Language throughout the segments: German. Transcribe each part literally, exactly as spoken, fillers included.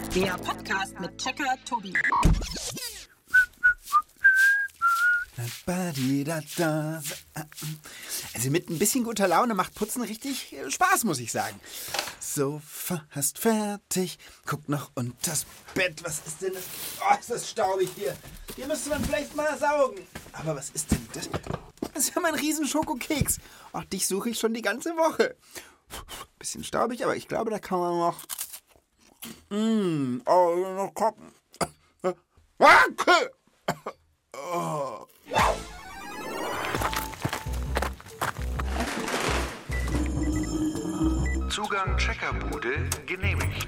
Der Podcast mit Checker Tobi. Also mit ein bisschen guter Laune macht Putzen richtig Spaß, muss ich sagen. So fast fertig. Guck noch unters Bett. Was ist denn das? Oh, ist das staubig hier. Hier müsste man vielleicht mal saugen. Aber was ist denn das? Das ist ja mein riesen Schokokeks. Ach, dich suche ich schon die ganze Woche. Bisschen staubig, aber ich glaube, da kann man noch... Mmh, oh, noch kochen. Oh. Zugang Checkerbude genehmigt.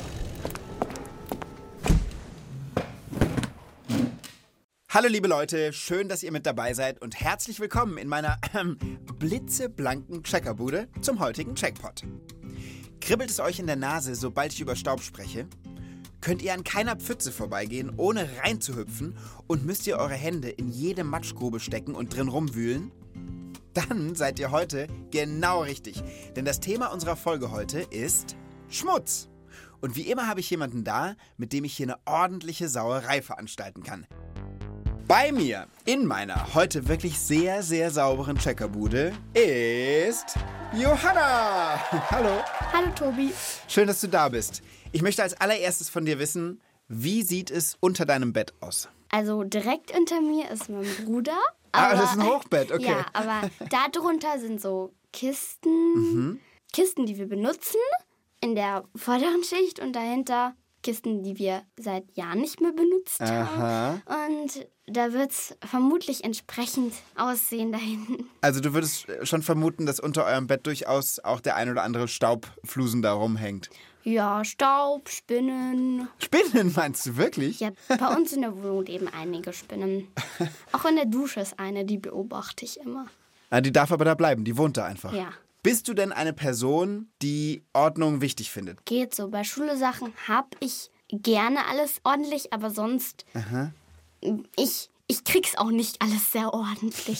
Hallo liebe Leute, schön, dass ihr mit dabei seid und herzlich willkommen in meiner äh, blitzeblanken Checkerbude zum heutigen Checkpot. Kribbelt es euch in der Nase, sobald ich über Staub spreche? Könnt ihr an keiner Pfütze vorbeigehen, ohne reinzuhüpfen und müsst ihr eure Hände in jede Matschgrube stecken und drin rumwühlen? Dann seid ihr heute genau richtig, denn das Thema unserer Folge heute ist Schmutz. Und wie immer habe ich jemanden da, mit dem ich hier eine ordentliche Sauerei veranstalten kann. Bei mir in meiner heute wirklich sehr, sehr sauberen Checkerbude ist Johanna. Hallo. Hallo Tobi. Schön, dass du da bist. Ich möchte als allererstes von dir wissen, wie sieht es unter deinem Bett aus? Also direkt unter mir ist mein Bruder. Ah, aber, das ist ein Hochbett, okay. Ja, aber darunter sind so Kisten, Mhm. Kisten, die wir benutzen in der vorderen Schicht und dahinter Kisten, die wir seit Jahren nicht mehr benutzt Aha. haben. Und da wird es vermutlich entsprechend aussehen da hinten. Also du würdest schon vermuten, dass unter eurem Bett durchaus auch der ein oder andere Staubflusen da rumhängt. Ja, Staub, Spinnen. Spinnen meinst du wirklich? Ja, bei uns in der Wohnung leben einige Spinnen. Auch in der Dusche ist eine, die beobachte ich immer. Ah, die darf aber da bleiben, die wohnt da einfach. Ja. Bist du denn eine Person, die Ordnung wichtig findet? Geht so. Bei Schule-Sachen habe ich gerne alles ordentlich, aber sonst, Aha. ich, ich krieg's auch nicht alles sehr ordentlich.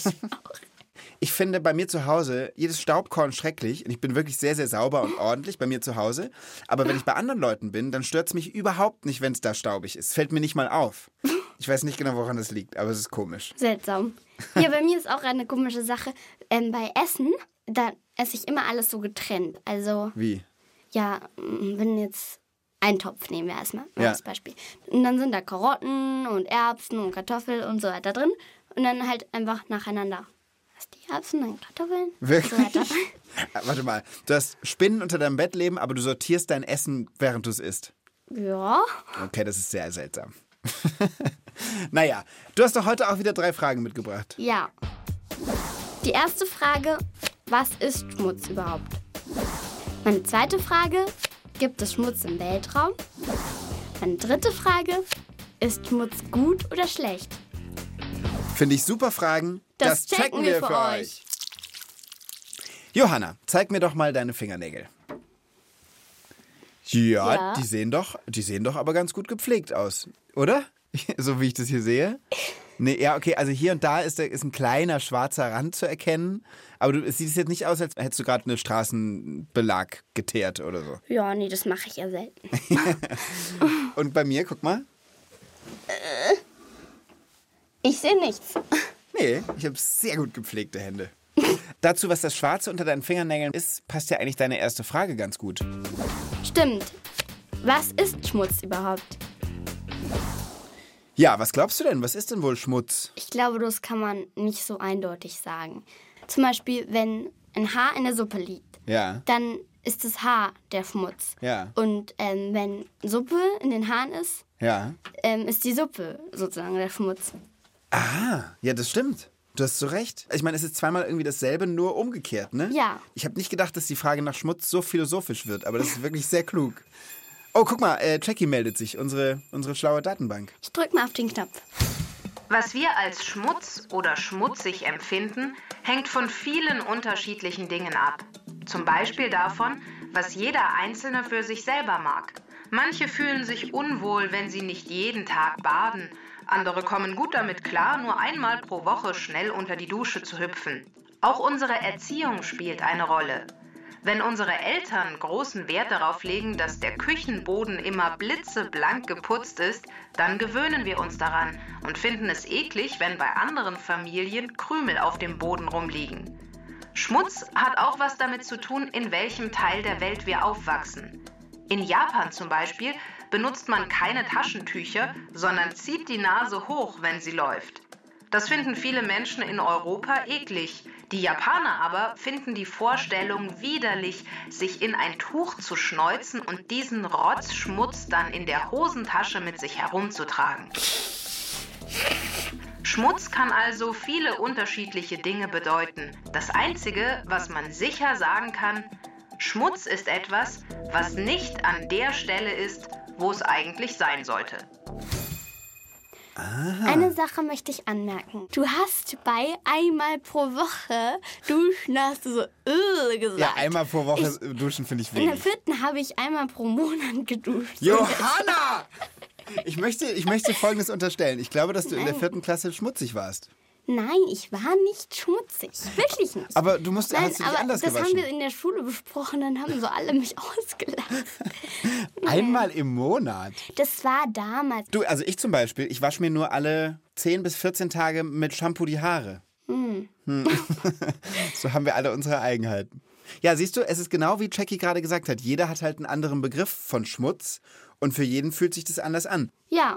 Ich finde bei mir zu Hause jedes Staubkorn schrecklich und ich bin wirklich sehr, sehr sauber und ordentlich bei mir zu Hause. Aber wenn ich bei anderen Leuten bin, dann stört es mich überhaupt nicht, wenn es da staubig ist. Fällt mir nicht mal auf. Ich weiß nicht genau, woran das liegt, aber es ist komisch. Seltsam. Ja, bei mir ist auch eine komische Sache. Ähm, bei Essen, da esse ich immer alles so getrennt. Also, Wie? ja, wenn jetzt einen Topf nehmen wir erstmal, Ja. als Beispiel. Und dann sind da Karotten und Erbsen und Kartoffeln und so weiter drin. Und dann halt einfach nacheinander. Erst die Erbsen, dann Kartoffeln. Wirklich? Und so weiter. Warte mal, du hast Spinnen unter deinem Bett leben, aber du sortierst dein Essen, während du es isst. Ja. Okay, das ist sehr seltsam. Naja, du hast doch heute auch wieder drei Fragen mitgebracht. Ja. Die erste Frage, was ist Schmutz überhaupt? Meine zweite Frage, gibt es Schmutz im Weltraum? Meine dritte Frage, ist Schmutz gut oder schlecht? Finde ich super Fragen. Das checken wir für euch. Johanna, zeig mir doch mal deine Fingernägel. Ja, Ja. die sehen doch, die sehen doch aber ganz gut gepflegt aus, oder? So wie ich das hier sehe. Nee, ja, okay, also hier und da ist, ist ein kleiner schwarzer Rand zu erkennen. Aber du, es sieht jetzt nicht aus, als hättest du gerade einen Straßenbelag geteert oder so. Ja, nee, das mache ich ja selten. Und bei mir, guck mal. Ich sehe nichts. Nee, ich habe sehr gut gepflegte Hände. Dazu, was das Schwarze unter deinen Fingernägeln ist, passt ja eigentlich deine erste Frage ganz gut. Stimmt. Was ist Schmutz überhaupt? Ja, was glaubst du denn? Was ist denn wohl Schmutz? Ich glaube, das kann man nicht so eindeutig sagen. Zum Beispiel, wenn ein Haar in der Suppe liegt, Ja. dann ist das Haar der Schmutz. Ja. Und ähm, wenn Suppe in den Haaren ist, Ja. ähm, ist die Suppe sozusagen der Schmutz. Ah, ja, das stimmt. Du hast so recht. Ich meine, es ist zweimal irgendwie dasselbe, nur umgekehrt, ne? Ja. Ich habe nicht gedacht, dass die Frage nach Schmutz so philosophisch wird, aber das ist wirklich sehr klug. Oh, guck mal, äh, Jackie meldet sich, unsere, unsere schlaue Datenbank. Ich drück mal auf den Knopf. Was wir als Schmutz oder schmutzig empfinden, hängt von vielen unterschiedlichen Dingen ab. Zum Beispiel davon, was jeder Einzelne für sich selber mag. Manche fühlen sich unwohl, wenn sie nicht jeden Tag baden. Andere kommen gut damit klar, nur einmal pro Woche schnell unter die Dusche zu hüpfen. Auch unsere Erziehung spielt eine Rolle. Wenn unsere Eltern großen Wert darauf legen, dass der Küchenboden immer blitzeblank geputzt ist, dann gewöhnen wir uns daran und finden es eklig, wenn bei anderen Familien Krümel auf dem Boden rumliegen. Schmutz hat auch was damit zu tun, in welchem Teil der Welt wir aufwachsen. In Japan zum Beispiel benutzt man keine Taschentücher, sondern zieht die Nase hoch, wenn sie läuft. Das finden viele Menschen in Europa eklig. Die Japaner aber finden die Vorstellung widerlich, sich in ein Tuch zu schneuzen und diesen Rotzschmutz dann in der Hosentasche mit sich herumzutragen. Schmutz kann also viele unterschiedliche Dinge bedeuten. Das Einzige, was man sicher sagen kann, Schmutz ist etwas, was nicht an der Stelle ist, wo es eigentlich sein sollte. Ah. Eine Sache möchte ich anmerken. Du hast bei einmal pro Woche duschen, hast du so äh, gesagt. Ja, einmal pro Woche ich, duschen finde ich In der wenig. vierten habe ich einmal pro Monat geduscht. Johanna! Ich möchte, ich möchte Folgendes unterstellen. Ich glaube, dass du in der Nein. vierten Klasse schmutzig warst. Nein, ich war nicht schmutzig. Wirklich nicht. Aber du musst, Nein, hast du dich aber anders das gewaschen. haben wir in der Schule besprochen, dann haben so alle mich ausgelacht. Einmal im Monat. Das war damals. Du, also ich zum Beispiel, ich wasche mir nur alle zehn bis vierzehn Tage mit Shampoo die Haare. Hm. So haben wir alle unsere Eigenheiten. Ja, siehst du, es ist genau wie Jackie gerade gesagt hat. Jeder hat halt einen anderen Begriff von Schmutz und für jeden fühlt sich das anders an. Ja,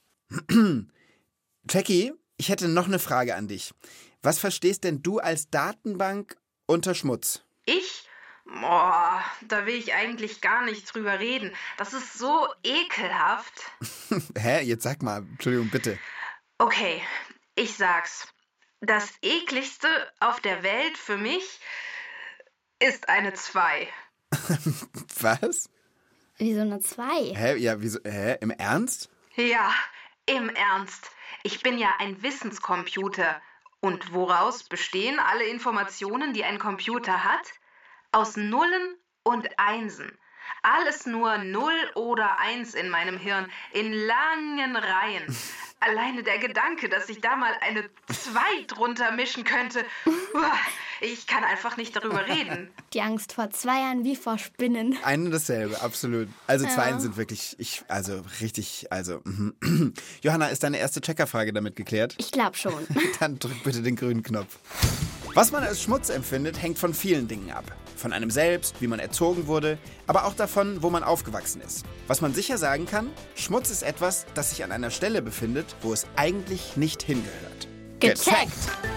Jackie, ich hätte noch eine Frage an dich. Was verstehst denn du als Datenbank unter Schmutz? Ich? Boah, da will ich eigentlich gar nicht drüber reden. Das ist so ekelhaft. Hä? Jetzt sag mal, Entschuldigung, bitte. Okay, ich sag's. Das ekligste auf der Welt für mich ist eine zwei. Was? wie so eine zwei. Hä? Ja, wieso? Hä? Im Ernst? Ja, im Ernst. Ich bin ja ein Wissenscomputer. Und woraus bestehen alle Informationen, die ein Computer hat? Aus Nullen und Einsen. Alles nur Null oder Eins in meinem Hirn, in langen Reihen. Alleine der Gedanke, dass ich da mal eine zwei drunter mischen könnte, ich kann einfach nicht darüber reden. Die Angst vor Zweiern wie vor Spinnen. Ein und dasselbe, absolut. Also Ja. Zweien sind wirklich, ich, also richtig, also. mhm. Johanna, ist deine erste Checkerfrage damit geklärt? Ich glaube schon. Dann drück bitte den grünen Knopf. Was man als Schmutz empfindet, hängt von vielen Dingen ab. Von einem selbst, wie man erzogen wurde, aber auch davon, wo man aufgewachsen ist. Was man sicher sagen kann, Schmutz ist etwas, das sich an einer Stelle befindet, wo es eigentlich nicht hingehört. Gecheckt.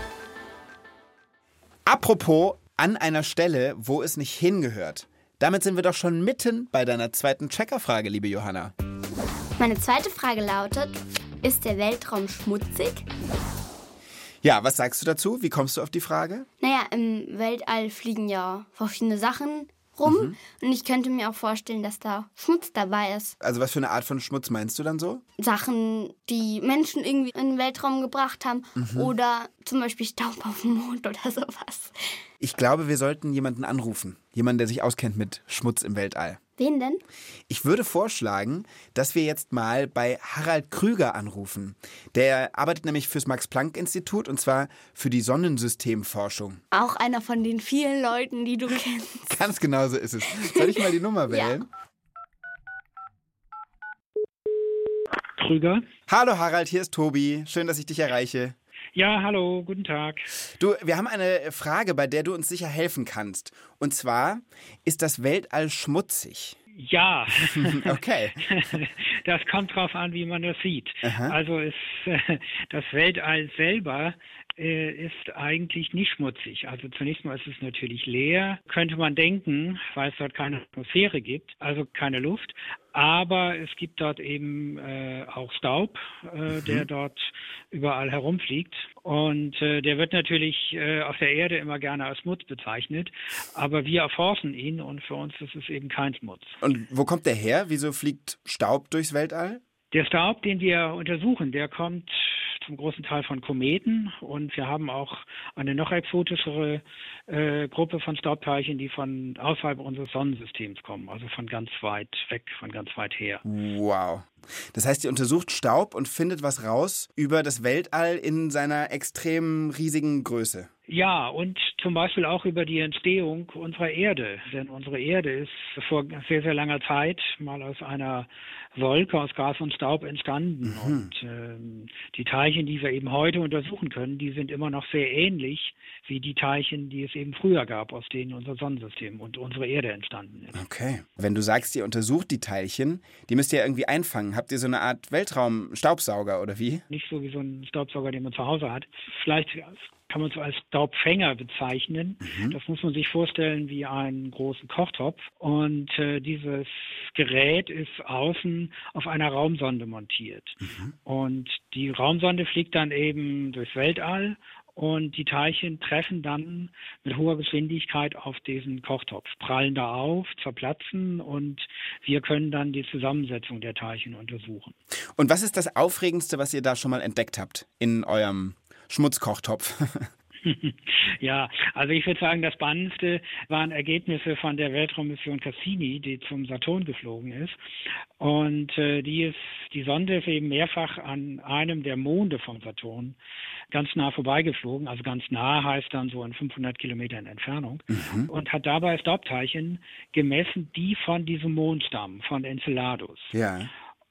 Apropos an einer Stelle, wo es nicht hingehört. Damit sind wir doch schon mitten bei deiner zweiten Checkerfrage, liebe Johanna. Meine zweite Frage lautet, ist der Weltraum schmutzig? Ja, was sagst du dazu? Wie kommst du auf die Frage? Naja, im Weltall fliegen ja verschiedene Sachen rum. Mhm. Und ich könnte mir auch vorstellen, dass da Schmutz dabei ist. Also was für eine Art von Schmutz meinst du dann so? Sachen, die Menschen irgendwie in den Weltraum gebracht haben. Mhm. Oder zum Beispiel Staub auf dem Mond oder sowas. Ich glaube, wir sollten jemanden anrufen. Jemanden, der sich auskennt mit Schmutz im Weltall. Wen denn? Ich würde vorschlagen, dass wir jetzt mal bei Harald Krüger anrufen. Der arbeitet nämlich fürs Max-Planck-Institut und zwar für die Sonnensystemforschung. Auch einer von den vielen Leuten, die du kennst. Ganz genau so ist es. Soll ich mal die Nummer wählen? Krüger. Hallo Harald, hier ist Tobi. Schön, dass ich dich erreiche. Ja, hallo, guten Tag. Du, wir haben eine Frage, bei der du uns sicher helfen kannst. Und zwar, ist das Weltall schmutzig? Ja, Okay. das kommt drauf an, wie man das sieht. Aha. Also ist äh, das Weltall selber äh, ist eigentlich nicht schmutzig. Also zunächst mal ist es natürlich leer, könnte man denken, weil es dort keine Atmosphäre gibt, also keine Luft. Aber es gibt dort eben äh, auch Staub, äh, der dort überall herumfliegt. Und äh, der wird natürlich äh, auf der Erde immer gerne als Schmutz bezeichnet. Aber wir erforschen ihn und für uns ist es eben kein Schmutz. Und wo kommt der her? Wieso fliegt Staub durchs Weltall? Der Staub, den wir untersuchen, der kommt zum großen Teil von Kometen. Und wir haben auch eine noch exotischere äh, Gruppe von Staubteilchen, die von außerhalb unseres Sonnensystems kommen. Also von ganz weit weg, von ganz weit her. Wow. Das heißt, ihr untersucht Staub und findet was raus über das Weltall in seiner extrem riesigen Größe. Ja, und zum Beispiel auch über die Entstehung unserer Erde. Denn unsere Erde ist vor sehr, sehr langer Zeit mal aus einer Wolke aus Gas und Staub entstanden. Mhm. Und ähm, die Teilchen, die wir eben heute untersuchen können, die sind immer noch sehr ähnlich wie die Teilchen, die es eben früher gab, aus denen unser Sonnensystem und unsere Erde entstanden ist. Okay. Wenn du sagst, ihr untersucht die Teilchen, die müsst ihr ja irgendwie einfangen. Habt ihr so eine Art Weltraum-Staubsauger oder wie? Nicht so wie so ein Staubsauger, den man zu Hause hat. Vielleicht kann man es als Staubfänger bezeichnen. Mhm. Das muss man sich vorstellen wie einen großen Kochtopf. Und äh, dieses Gerät ist außen auf einer Raumsonde montiert. Mhm. Und die Raumsonde fliegt dann eben durchs Weltall und die Teilchen treffen dann mit hoher Geschwindigkeit auf diesen Kochtopf, prallen da auf, zerplatzen und wir können dann die Zusammensetzung der Teilchen untersuchen. Und was ist das Aufregendste, was ihr da schon mal entdeckt habt in eurem Schmutzkochtopf? Ja, also ich würde sagen, das Spannendste waren Ergebnisse von der Weltraummission Cassini, die zum Saturn geflogen ist. Und äh, die ist, die Sonde ist eben mehrfach an einem der Monde vom Saturn ganz nah vorbeigeflogen. Also ganz nah heißt dann so in fünfhundert Kilometern Entfernung. Mhm. Und hat dabei Staubteilchen gemessen, die von diesem Mond stammen, von Enceladus. Ja.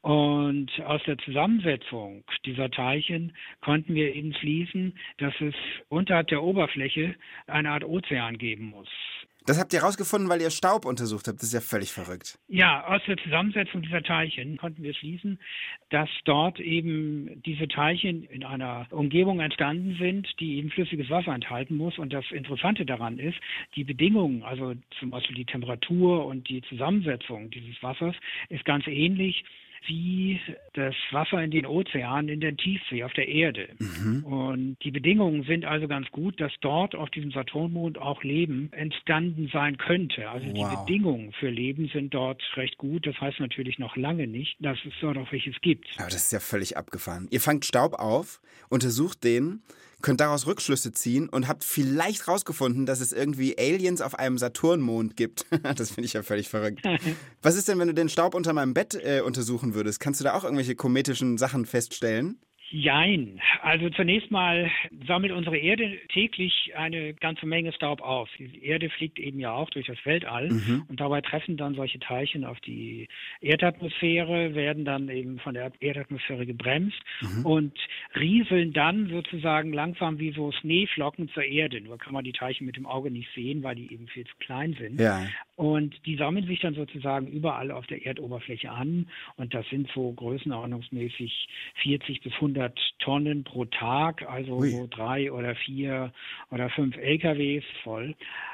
Und aus der Zusammensetzung dieser Teilchen konnten wir eben schließen, dass es unterhalb der Oberfläche eine Art Ozean geben muss. Das habt ihr rausgefunden, weil ihr Staub untersucht habt. Das ist ja völlig verrückt. Ja, aus der Zusammensetzung dieser Teilchen konnten wir schließen, dass dort eben diese Teilchen in einer Umgebung entstanden sind, die eben flüssiges Wasser enthalten muss. Und das Interessante daran ist, die Bedingungen, also zum Beispiel die Temperatur und die Zusammensetzung dieses Wassers, ist ganz ähnlich wie das Wasser in den Ozeanen, in der Tiefsee, auf der Erde. Mhm. Und die Bedingungen sind also ganz gut, dass dort auf diesem Saturnmond auch Leben entstanden sein könnte. Also wow. Die Bedingungen für Leben sind dort recht gut. Das heißt natürlich noch lange nicht, dass es dort auch welches gibt. Aber das ist ja völlig abgefahren. Ihr fangt Staub auf, untersucht den, könnt daraus Rückschlüsse ziehen und habt vielleicht rausgefunden, dass es irgendwie Aliens auf einem Saturnmond gibt. Das finde ich ja völlig verrückt. Was ist denn, wenn du den Staub unter meinem Bett äh, untersuchen würdest? Kannst du da auch irgendwelche kometischen Sachen feststellen? Jein. Also zunächst mal sammelt unsere Erde täglich eine ganze Menge Staub auf. Die Erde fliegt eben ja auch durch das Weltall mhm. und dabei treffen dann solche Teilchen auf die Erdatmosphäre, werden dann eben von der Erdatmosphäre gebremst mhm. und rieseln dann sozusagen langsam wie so Schneeflocken zur Erde. Nur kann man die Teilchen mit dem Auge nicht sehen, weil die eben viel zu klein sind. Ja. Und die sammeln sich dann sozusagen überall auf der Erdoberfläche an und das sind so größenordnungsmäßig vierzig bis hundert Tonnen pro Tag, also Ui. so drei oder vier oder fünf L K Ws voll.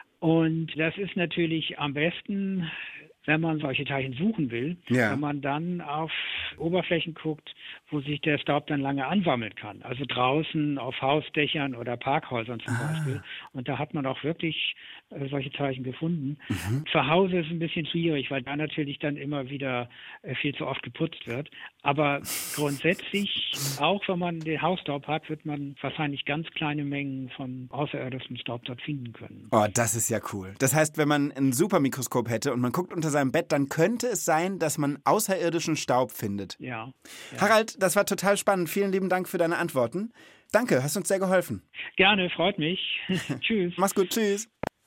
Und das ist natürlich am besten, wenn man solche Teilchen suchen will, ja. wenn man dann auf Oberflächen guckt, wo sich der Staub dann lange ansammeln kann. Also draußen auf Hausdächern oder Parkhäusern zum ah. Beispiel. Und da hat man auch wirklich äh, solche Teilchen gefunden. Mhm. Zu Hause ist es ein bisschen schwierig, weil da natürlich dann immer wieder äh, viel zu oft geputzt wird. Aber grundsätzlich, auch wenn man den Hausstaub hat, wird man wahrscheinlich ganz kleine Mengen von außerirdischem Staub dort finden können. Oh, das ist ja cool. Das heißt, wenn man ein Supermikroskop hätte und man guckt unter seinem Bett, dann könnte es sein, dass man außerirdischen Staub findet. Ja. ja. Harald, das war total spannend. Vielen lieben Dank für deine Antworten. Danke, hast uns sehr geholfen. Gerne, freut mich. Tschüss. Mach's gut, tschüss.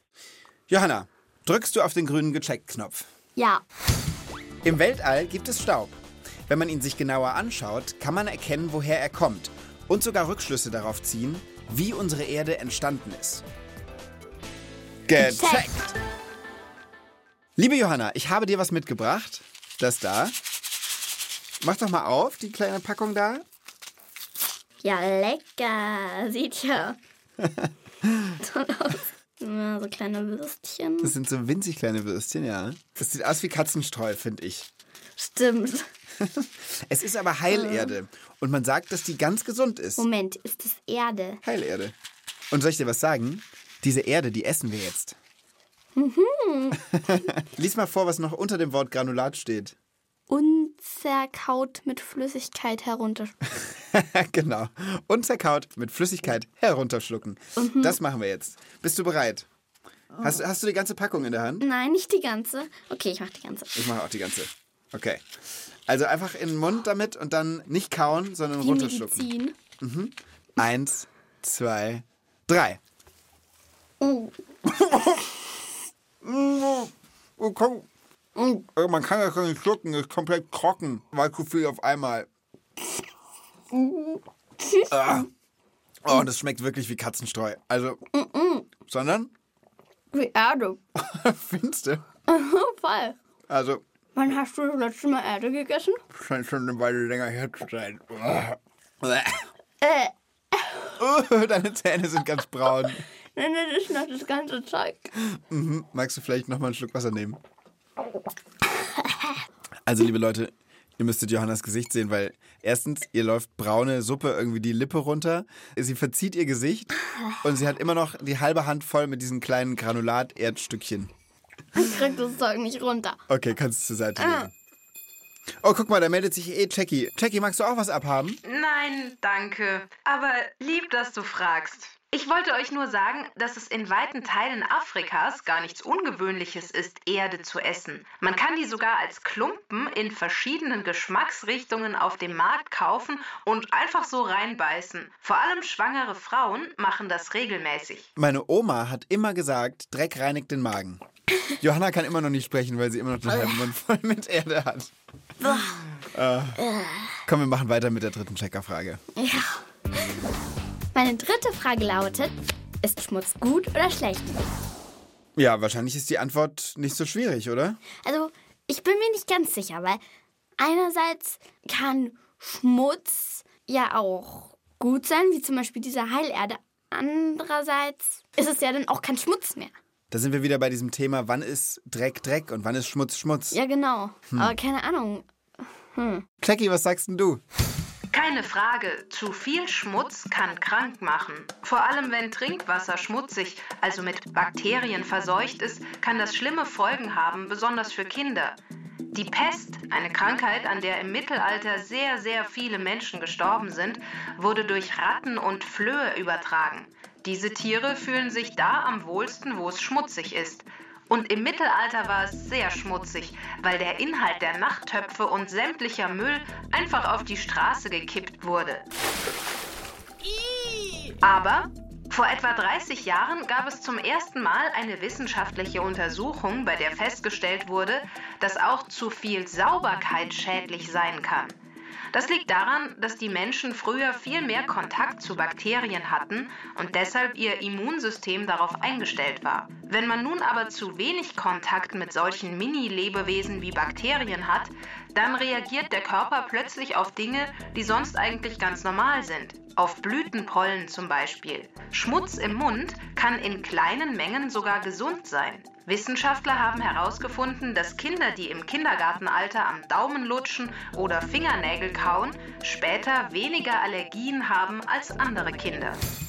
Johanna, drückst du auf den grünen Gecheckt-Knopf? Ja. Im Weltall gibt es Staub. Wenn man ihn sich genauer anschaut, kann man erkennen, woher er kommt und sogar Rückschlüsse darauf ziehen, wie unsere Erde entstanden ist. Gecheckt! Liebe Johanna, ich habe dir was mitgebracht. Das da. Mach doch mal auf, die kleine Packung da. Ja, lecker. Sieht ja toll aus. Ja, so kleine Würstchen. Das sind so winzig kleine Würstchen, ja. Das sieht aus wie Katzenstreu, finde ich. Stimmt. Es ist aber Heilerde. Und man sagt, dass die ganz gesund ist. Moment, ist das Erde? Heilerde. Und soll ich dir was sagen? Diese Erde, die essen wir jetzt. Mhm. Lies mal vor, was noch unter dem Wort Granulat steht. Unzerkaut mit Flüssigkeit herunterschlucken. Genau. Unzerkaut mit Flüssigkeit herunterschlucken. Mhm. Das machen wir jetzt. Bist du bereit? Oh. Hast, hast du die ganze Packung in der Hand? Nein, nicht die ganze. Okay, ich mach die ganze. Ich mache auch die ganze. Okay. Also einfach in den Mund damit und dann nicht kauen, sondern Wie runterschlucken. Medizin. Mhm. Eins, zwei, drei. Oh, komm. Man kann das gar nicht schlucken, das ist komplett trocken, weil zu viel auf einmal. Ah. Oh, das schmeckt wirklich wie Katzenstreu. Also, sondern? Wie Erde. Findest du? Voll. Also, Wann hast du das letzte Mal Erde gegessen? scheint schon eine Weile länger her zu sein. Äh, Oh, deine Zähne sind ganz braun. nein, nein, das ist noch das ganze Zeug. Mhm. Magst du vielleicht noch mal einen Schluck Wasser nehmen? Also, liebe Leute, ihr müsstet Johannas Gesicht sehen, weil erstens, ihr läuft braune Suppe irgendwie die Lippe runter, sie verzieht ihr Gesicht und sie hat immer noch die halbe Hand voll mit diesen kleinen Granulat-Erdstückchen. Ich krieg das Zeug nicht runter. Okay, kannst du zur Seite legen. Oh, guck mal, da meldet sich eh Jackie. Jackie, magst du auch was abhaben? Nein, danke. Aber lieb, dass du fragst. Ich wollte euch nur sagen, dass es in weiten Teilen Afrikas gar nichts Ungewöhnliches ist, Erde zu essen. Man kann die sogar als Klumpen in verschiedenen Geschmacksrichtungen auf dem Markt kaufen und einfach so reinbeißen. Vor allem schwangere Frauen machen das regelmäßig. Meine Oma hat immer gesagt, Dreck reinigt den Magen. Johanna kann immer noch nicht sprechen, weil sie immer noch den halben Mund voll mit Erde hat. äh. Komm, wir machen weiter mit der dritten Checkerfrage. Ja. Meine dritte Frage lautet, ist Schmutz gut oder schlecht? Ja, wahrscheinlich ist die Antwort nicht so schwierig, oder? Also, ich bin mir nicht ganz sicher, weil einerseits kann Schmutz ja auch gut sein, wie zum Beispiel diese Heilerde. Andererseits ist es ja dann auch kein Schmutz mehr. Da sind wir wieder bei diesem Thema, wann ist Dreck Dreck und wann ist Schmutz Schmutz? Ja, genau. Hm. Aber keine Ahnung. Hm. Jackie, was sagst denn du? Keine Frage, zu viel Schmutz kann krank machen. Vor allem wenn Trinkwasser schmutzig, also mit Bakterien verseucht ist, kann das schlimme Folgen haben, besonders für Kinder. Die Pest, eine Krankheit, an der im Mittelalter sehr, sehr viele Menschen gestorben sind, wurde durch Ratten und Flöhe übertragen. Diese Tiere fühlen sich da am wohlsten, wo es schmutzig ist. Und im Mittelalter war es sehr schmutzig, weil der Inhalt der Nachttöpfe und sämtlicher Müll einfach auf die Straße gekippt wurde. Aber vor etwa dreißig Jahren gab es zum ersten Mal eine wissenschaftliche Untersuchung, bei der festgestellt wurde, dass auch zu viel Sauberkeit schädlich sein kann. Das liegt daran, dass die Menschen früher viel mehr Kontakt zu Bakterien hatten und deshalb ihr Immunsystem darauf eingestellt war. Wenn man nun aber zu wenig Kontakt mit solchen Mini-Lebewesen wie Bakterien hat, dann reagiert der Körper plötzlich auf Dinge, die sonst eigentlich ganz normal sind. Auf Blütenpollen zum Beispiel. Schmutz im Mund kann in kleinen Mengen sogar gesund sein. Wissenschaftler haben herausgefunden, dass Kinder, die im Kindergartenalter am Daumen lutschen oder Fingernägel kauen, später weniger Allergien haben als andere Kinder.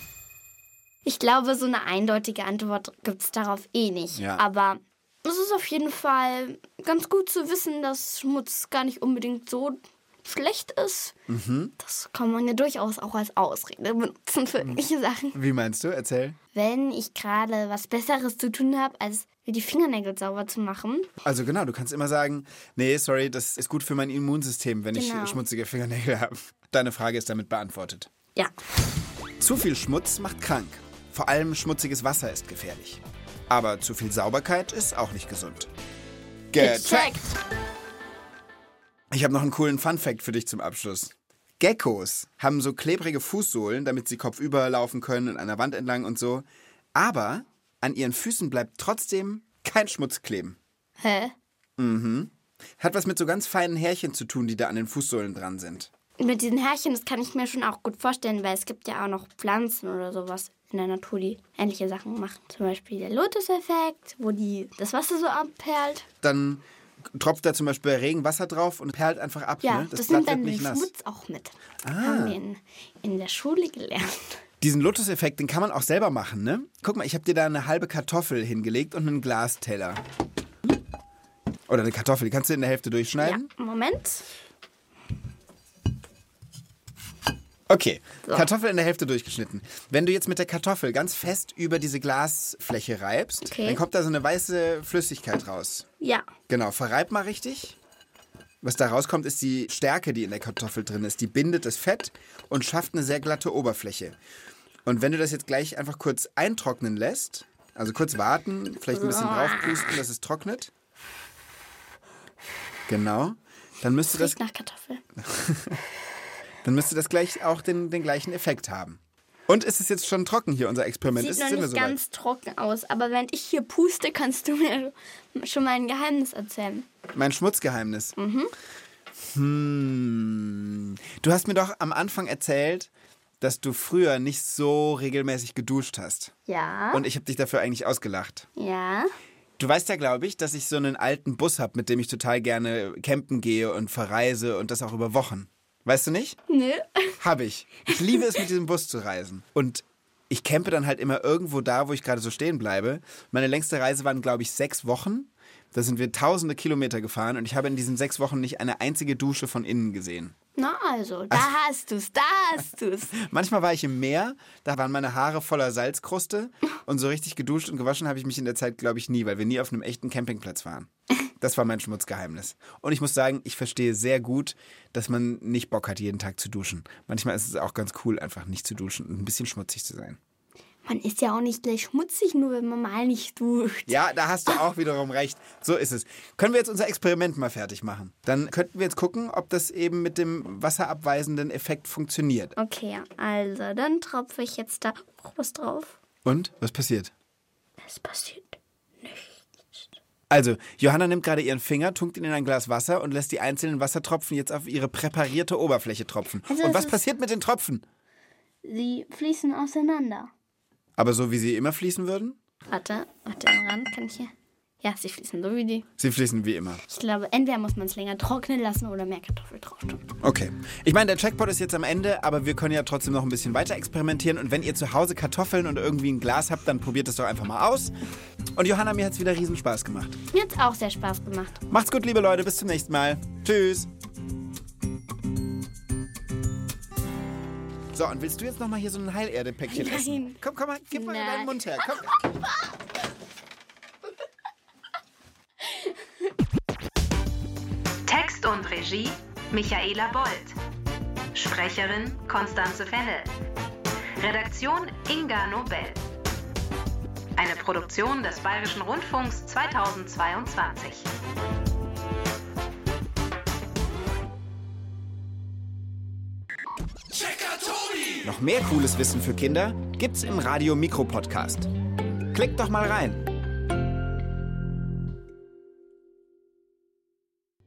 Ich glaube, so eine eindeutige Antwort gibt es darauf eh nicht. Ja. Aber es ist auf jeden Fall ganz gut zu wissen, dass Schmutz gar nicht unbedingt so schlecht ist. Mhm. Das kann man ja durchaus auch als Ausrede benutzen für irgendwelche Sachen. Wie meinst du? Erzähl. Wenn ich gerade was Besseres zu tun habe, als mir die Fingernägel sauber zu machen. Also genau, du kannst immer sagen, nee, sorry, das ist gut für mein Immunsystem, wenn Genau. ich schmutzige Fingernägel habe. Deine Frage ist damit beantwortet. Ja. Zu viel Schmutz macht krank. Vor allem schmutziges Wasser ist gefährlich. Aber zu viel Sauberkeit ist auch nicht gesund. Gecheckt. Ich habe noch einen coolen Funfact für dich zum Abschluss. Geckos haben so klebrige Fußsohlen, damit sie kopfüber laufen können und an der Wand entlang und so. Aber an ihren Füßen bleibt trotzdem kein Schmutz kleben. Hä? Mhm. Hat was mit so ganz feinen Härchen zu tun, die da an den Fußsohlen dran sind. Mit diesen Härchen, das kann ich mir schon auch gut vorstellen, weil es gibt ja auch noch Pflanzen oder sowas in der Natur, die ähnliche Sachen machen. Zum Beispiel der Lotus-Effekt, wo die das Wasser so abperlt. Dann tropft da zum Beispiel Regenwasser drauf und perlt einfach ab. Ja, ne? das, Das nimmt Blatt dann wird den nicht nass. Schmutz auch mit. Ah. Haben wir in, in der Schule gelernt. Diesen Lotus-Effekt, den kann man auch selber machen, ne? Guck mal, ich habe dir da eine halbe Kartoffel hingelegt und einen Glasteller. Oder eine Kartoffel, die kannst du in der Hälfte durchschneiden. Ja, Moment. Okay, So. Kartoffel in der Hälfte durchgeschnitten. Wenn du jetzt mit der Kartoffel ganz fest über diese Glasfläche reibst, Okay. dann kommt da so eine weiße Flüssigkeit raus. Ja. Genau, verreib mal richtig. Was da rauskommt, ist die Stärke, die in der Kartoffel drin ist. Die bindet das Fett und schafft eine sehr glatte Oberfläche. Und wenn du das jetzt gleich einfach kurz eintrocknen lässt, Also kurz warten, vielleicht ein bisschen draufpusten, dass es trocknet. Genau. Dann müsste das, Riecht nach Kartoffel. dann müsste das gleich auch den, den gleichen Effekt haben. Und ist es jetzt schon trocken hier, unser Experiment? Sieht ist noch es nicht so ganz trocken aus, aber während ich hier puste, kannst du mir schon mal ein Geheimnis erzählen. Mein Schmutzgeheimnis? Mhm. Hm. Du hast mir doch am Anfang erzählt, dass du früher nicht so regelmäßig geduscht hast. Ja. Und ich habe dich dafür eigentlich ausgelacht. Ja. Du weißt ja, glaube ich, dass ich so einen alten Bus habe, mit dem ich total gerne campen gehe und verreise und das auch über Wochen. Weißt du nicht? Nö. Habe ich. Ich liebe es, mit diesem Bus zu reisen. Und ich campe dann halt immer irgendwo da, wo ich gerade so stehen bleibe. Meine längste Reise waren, glaube ich, sechs Wochen. Da sind wir tausende Kilometer gefahren und ich habe in diesen sechs Wochen nicht eine einzige Dusche von innen gesehen. Na also, da hast du's, da hast du's. Manchmal war ich im Meer, da waren meine Haare voller Salzkruste und so richtig geduscht und gewaschen habe ich mich in der Zeit, glaube ich, nie, weil wir nie auf einem echten Campingplatz waren. Das war mein Schmutzgeheimnis. Und ich muss sagen, ich verstehe sehr gut, dass man nicht Bock hat, jeden Tag zu duschen. Manchmal ist es auch ganz cool, einfach nicht zu duschen und ein bisschen schmutzig zu sein. Man ist ja auch nicht gleich schmutzig, nur wenn man mal nicht duscht. Ja, da hast du auch wiederum recht. So ist es. Können wir jetzt unser Experiment mal fertig machen? Dann könnten wir jetzt gucken, ob das eben mit dem wasserabweisenden Effekt funktioniert. Okay, also dann tropfe ich jetzt da auch was drauf. Und? Was passiert? Es passiert nichts. Also, Johanna nimmt gerade ihren Finger, tunkt ihn in ein Glas Wasser und lässt die einzelnen Wassertropfen jetzt auf ihre präparierte Oberfläche tropfen. Also und es was ist- passiert mit den Tropfen? Sie fließen auseinander. Aber so, wie sie immer fließen würden? Warte, warte, am Rand kann ich hier... Ja, sie fließen so wie die. Sie fließen wie immer. Ich glaube, entweder muss man es länger trocknen lassen oder mehr Kartoffel drauf tun. Okay. Ich meine, der Checkpot ist jetzt am Ende, aber wir können ja trotzdem noch ein bisschen weiter experimentieren. Und wenn ihr zu Hause Kartoffeln und irgendwie ein Glas habt, dann probiert es doch einfach mal aus. Und Johanna, mir hat es wieder riesen Spaß gemacht. Mir hat's auch sehr Spaß gemacht. Macht's gut, liebe Leute. Bis zum nächsten Mal. Tschüss. So, und willst du jetzt noch mal hier so ein Heilerde-Päckchen Nein. essen? Komm, komm mal, gib mal Nein. deinen Mund her. Komm. Text und Regie Michaela Bold. Sprecherin Konstanze Fennel. Redaktion Inga Nobel. Eine Produktion des Bayerischen Rundfunks zweitausendzweiundzwanzig. Noch mehr cooles Wissen für Kinder gibt's im Radio Mikro Podcast. Klickt doch mal rein.